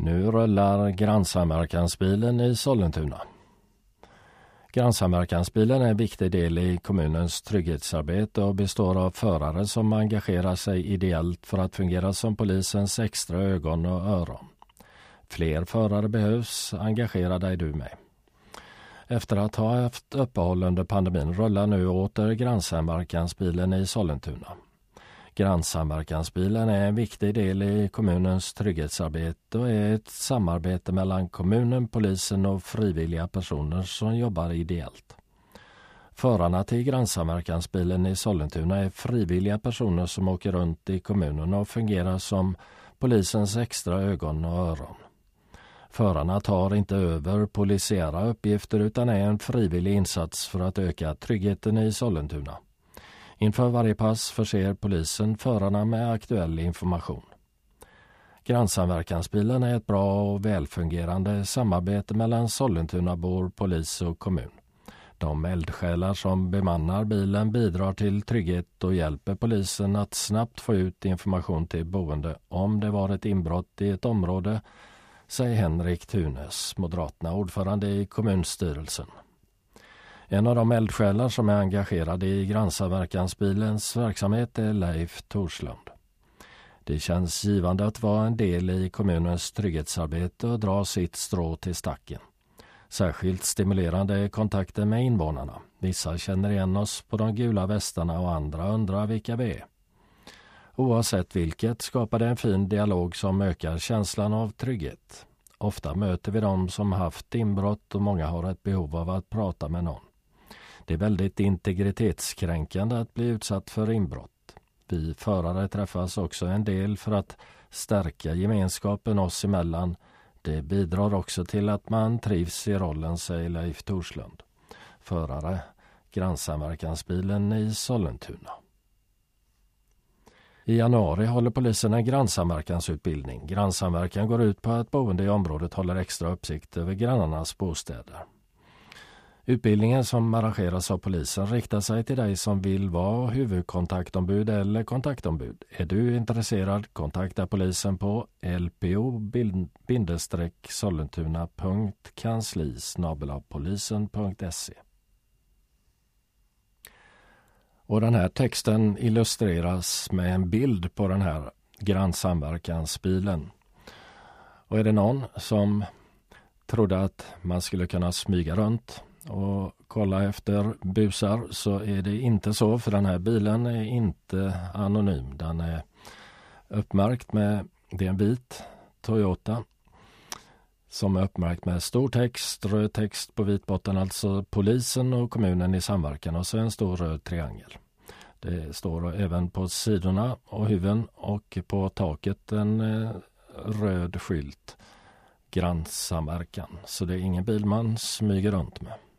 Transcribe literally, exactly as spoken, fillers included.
Nu rullar grannsamverkansbilen i Sollentuna. Grannsamverkansbilen är en viktig del i kommunens trygghetsarbete och består av förare som engagerar sig ideellt för att fungera som polisens extra ögon och öron. Fler förare behövs, engagera dig du med. Efter att ha haft uppehåll under pandemin rullar nu åter grannsamverkansbilen i Sollentuna. Grannsamverkansbilen är en viktig del i kommunens trygghetsarbete och är ett samarbete mellan kommunen, polisen och frivilliga personer som jobbar ideellt. Förarna till grannsamverkansbilen i Sollentuna är frivilliga personer som åker runt i kommunen och fungerar som polisens extra ögon och öron. Förarna tar inte över polisiära uppgifter utan är en frivillig insats för att öka tryggheten i Sollentuna. Inför varje pass förser polisen förarna med aktuell information. Grannsamverkansbilen är ett bra och välfungerande samarbete mellan Sollentunabor, polis och kommun. De eldsjälar som bemannar bilen bidrar till trygghet och hjälper polisen att snabbt få ut information till boende om det var ett inbrott i ett område, säger Henrik Tunes, Moderaterna ordförande i kommunstyrelsen. En av de eldsjälar som är engagerade i grannsamverkansbilens verksamhet är Leif Torslund. Det känns givande att vara en del i kommunens trygghetsarbete och dra sitt strå till stacken. Särskilt stimulerande är kontakten med invånarna. Vissa känner igen oss på de gula västarna och andra undrar vilka vi är. Oavsett vilket skapar det en fin dialog som ökar känslan av trygghet. Ofta möter vi dem som haft inbrott och många har ett behov av att prata med någon. Det är väldigt integritetskränkande att bli utsatt för inbrott. Vi förare träffas också en del för att stärka gemenskapen oss emellan. Det bidrar också till att man trivs i rollen, säger Leif Torslund. Förare, grannsamverkansbilen i Sollentuna. I januari håller polisen en grannsamverkansutbildning. Grannsamverkan går ut på att boende i området håller extra uppsikt över grannarnas bostäder. Utbildningen som arrangeras av polisen riktar sig till dig som vill vara huvudkontaktombud eller kontaktombud. Är du intresserad, kontakta polisen på l p o sollentuna punkt kansli snabel-a polisen punkt se. Och den här texten illustreras med en bild på den här grannsamverkansbilen. Och är det någon som trodde att man skulle kunna smyga runt och kolla efter busar så är det inte så, för den här bilen är inte anonym. Den är uppmärkt med, det är en vit Toyota som är uppmärkt med stor text, röd text på vit botten, alltså polisen och kommunen i samverkan, och så en stor röd triangel. Det står även på sidorna och huven och på taket en eh, röd skylt, grannsamverkan. Så det är ingen bil man smyger runt med.